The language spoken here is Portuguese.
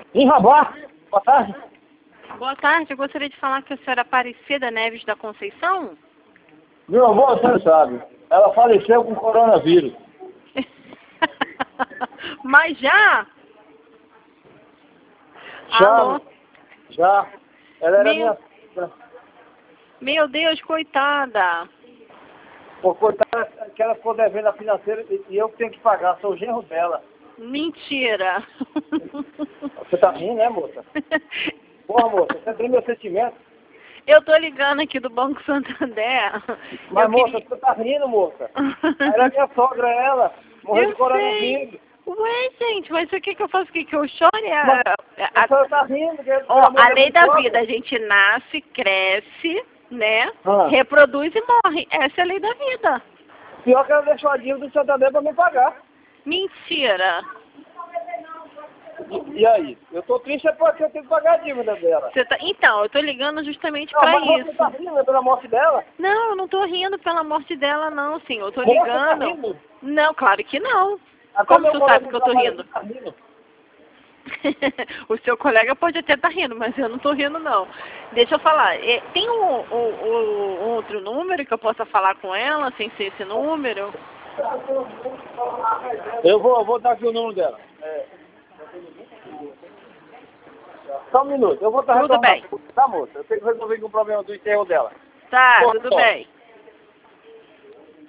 Em Rabá, boa tarde. Boa tarde, eu gostaria de falar com a senhora Aparecida Neves da Conceição. Meu avô, você não sabe, ela faleceu com coronavírus. Mas já? Já, Alô? já. Ela era minha... Meu Deus, coitada. Por coitada que ela ficou devendo a financeira e eu que tenho que pagar, sou o genro dela. Mentira. Você tá rindo, né, moça? Porra, moça, você tem meu sentimento. Eu tô ligando aqui do Banco Santander. Mas, moça, você tá rindo, moça. Ela é minha sogra, ela. Morreu de coronavírus. Ué, gente, mas o que que eu faço? O que que eu choro? A senhora tá rindo. Ó, a lei da vida, a gente nasce, cresce, né? Reproduz e morre. Essa é a lei da vida. Pior que ela deixou a dívida do Santander pra me pagar. Mentira. E aí? Eu tô triste é porque eu tenho que pagar a dívida dela. Então, eu tô ligando justamente pra mas isso. Você tá rindo pela morte dela? Não, eu não tô rindo pela morte dela, não, senhor. Eu tô Você ligando. tá rindo? Não, claro que não. Como Como tu sabe que eu tô rindo? Tá rindo? O seu colega pode até estar rindo, mas eu não tô rindo, não. Deixa eu falar. Tem um outro número que eu possa falar com ela, sem ser esse número? Eu vou dar aqui o número dela. Só um minuto. Eu vou estar Tudo bem. Tá, moça? Eu tenho que resolver com o problema do enterro dela. Tá, tudo bem.